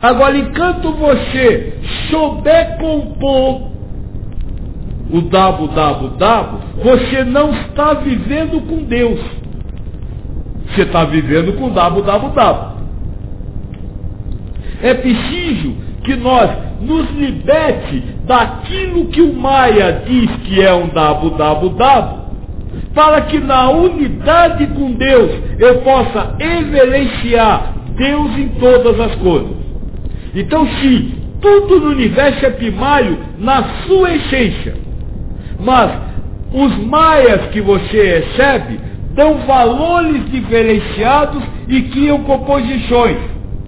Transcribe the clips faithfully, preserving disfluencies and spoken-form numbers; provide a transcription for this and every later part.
Agora, enquanto você souber compor o dabo, dabo, dabo, você não está vivendo com Deus. Você está vivendo com dabo, dabo, dabo. É preciso que nós nos liberte daquilo que o Maia diz que é um dabo, dabo, dabo, para que na unidade com Deus eu possa reverenciar Deus em todas as coisas. Então, se tudo no universo é primário na sua essência, mas os maias que você recebe dão valores diferenciados e criam composições.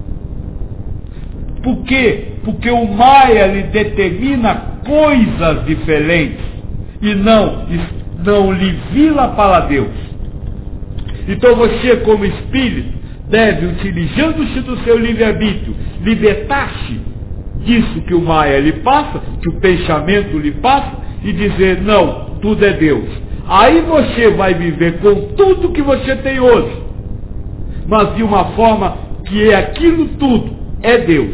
Por quê? Porque o maia lhe determina coisas diferentes e não, não lhe vila para Deus. Então você, como espírito, deve, utilizando-se do seu livre-arbítrio, libertar-se disso que o maia lhe passa, que o pensamento lhe passa, e dizer, não, tudo é Deus. Aí você vai viver com tudo que você tem hoje, mas de uma forma que é aquilo tudo é Deus.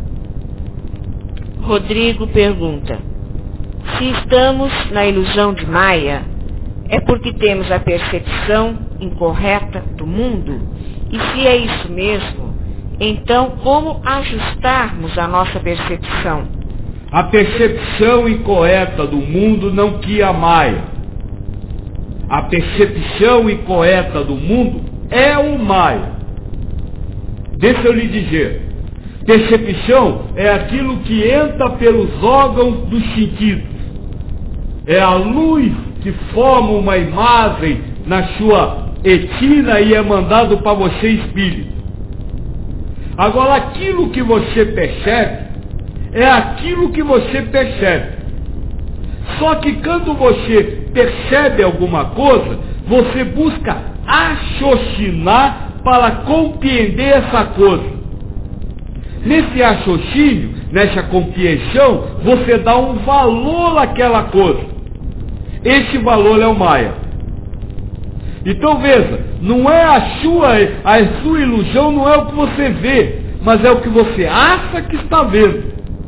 Rodrigo pergunta: se estamos na ilusão de Maia, é porque temos a percepção incorreta do mundo? E se é isso mesmo, então como ajustarmos a nossa percepção? A percepção incorreta do mundo não cria Maia. A percepção incorreta do mundo é o Maia. Deixa eu lhe dizer. Percepção é aquilo que entra pelos órgãos dos sentidos. É a luz que forma uma imagem na sua retina e é mandado para você espírito. Agora, aquilo que você percebe é aquilo que você percebe. Só que quando você percebe alguma coisa, você busca raciocinar para compreender essa coisa. Nesse raciocínio, nessa compreensão, você dá um valor àquela coisa. Esse valor é o Maia. Então veja, não é a sua, a sua ilusão não é o que você vê, mas é o que você acha que está vendo.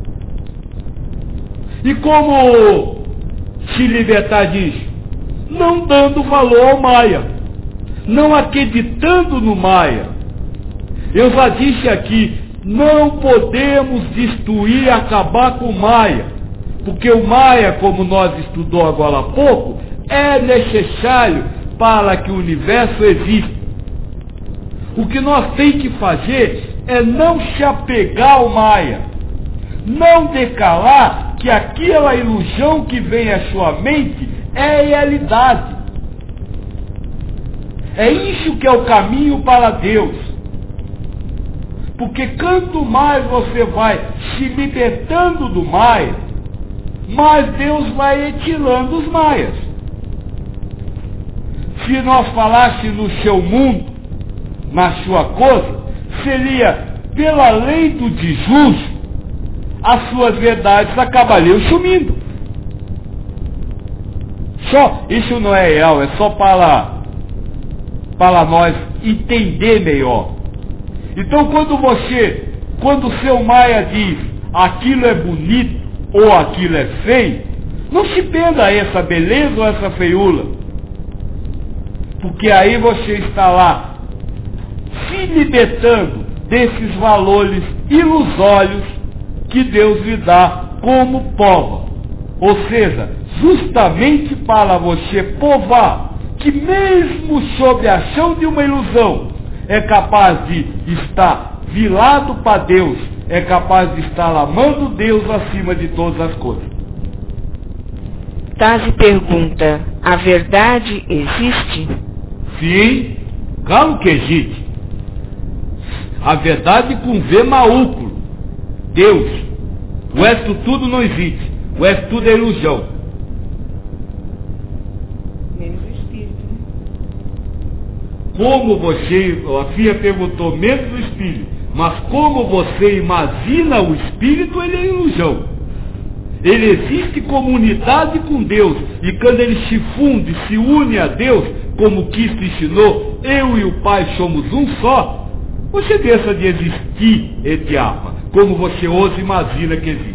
E como se libertar disso? Não dando valor ao Maia, não acreditando no Maia. Eu já disse aqui, não podemos destruir, acabar com o Maia, porque o Maia, como nós estudamos agora há pouco, é necessário para que o universo exista. O que nós temos que fazer é não se apegar ao Maia, não decalar que aquela ilusão que vem à sua mente é realidade. É isso que é o caminho para Deus. Porque quanto mais você vai se libertando do Maia, mais Deus vai retirando os Maias. Se nós falássemos no seu mundo, na sua coisa, seria pela lei do desjusto, as suas verdades acabariam sumindo. Só, isso não é real, é só para, para nós entender melhor. Então quando você, quando o seu Maia diz aquilo é bonito ou aquilo é feio, não se prenda a essa beleza ou essa feiura. Porque aí você está lá se libertando desses valores ilusórios que Deus lhe dá como prova. Ou seja, justamente para você provar que mesmo sob a ação de uma ilusão, é capaz de estar virado para Deus, é capaz de estar amando Deus acima de todas as coisas. Tazi pergunta: a verdade existe? Sim, claro que existe. A verdade com V maiúsculo. Deus. O resto tudo não existe. O resto tudo é ilusão. Menos o espírito, né? Como você, a filha perguntou, menos o espírito. Mas como você imagina o espírito, ele é ilusão. Ele existe como unidade com Deus. E quando ele se funde, se une a Deus, como Cristo ensinou, eu e o Pai somos um só, você deixa de existir, etiapa. como você ousa imagina que existe.